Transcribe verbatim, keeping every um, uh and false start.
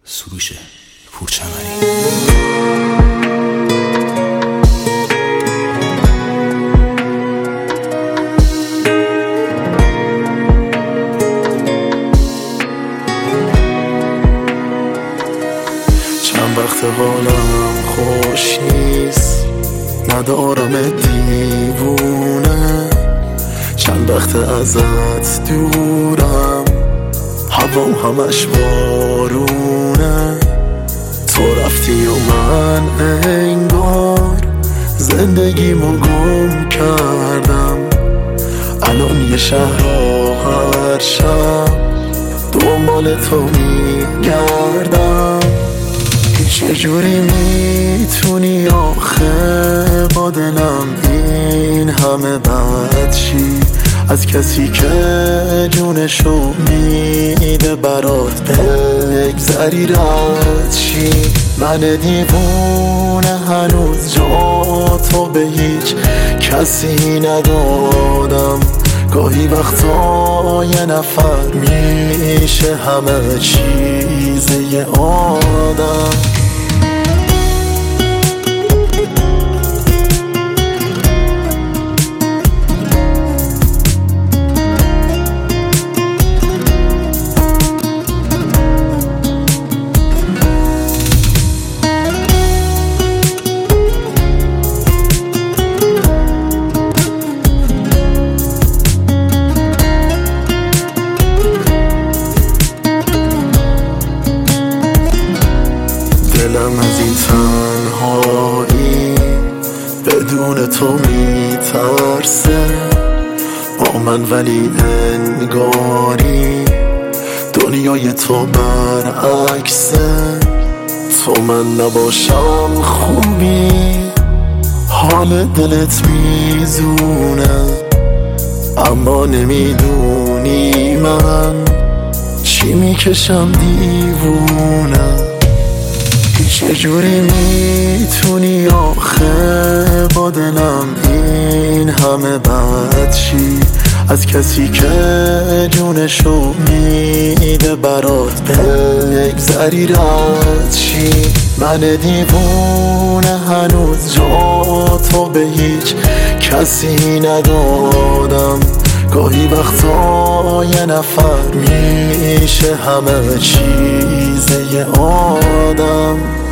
سروش پورچمنی. چند وقت حالم خوش نیست، ندارم دیوونه. چند وقت ازت دورم، هوام همش بارونه. تو رفتی و من انگار زندگیمو گم کردم. الان یه شهر هر شب دنبال تو میگردم. چجوری میتونی آخه با دلم این همه بد شی؟ از کسی که جونشو میده برات بگذری رد شی. من دیوونه هنوز جا تو به هیچ کسی ندادم. گاهی وقتا یه نفر میشه همه چیز یه آدم. دلم از این تنهایی بدون تو میترسه با من، ولی انگاری دنیای تو برعکسه. تو من نباشم خوبی، حال دلت میزونه، اما نمیدونی من چی میکشم دیوونه. چجوری میتونی آخه با دلم این همه بد شی؟ از کسی که جونشو میده برات بگذری رد شی. من دیوونه هنوز جا تو به هیچ کسی ندادم. گاهی وقتا یه نفر میشه همه چیز یه آدم.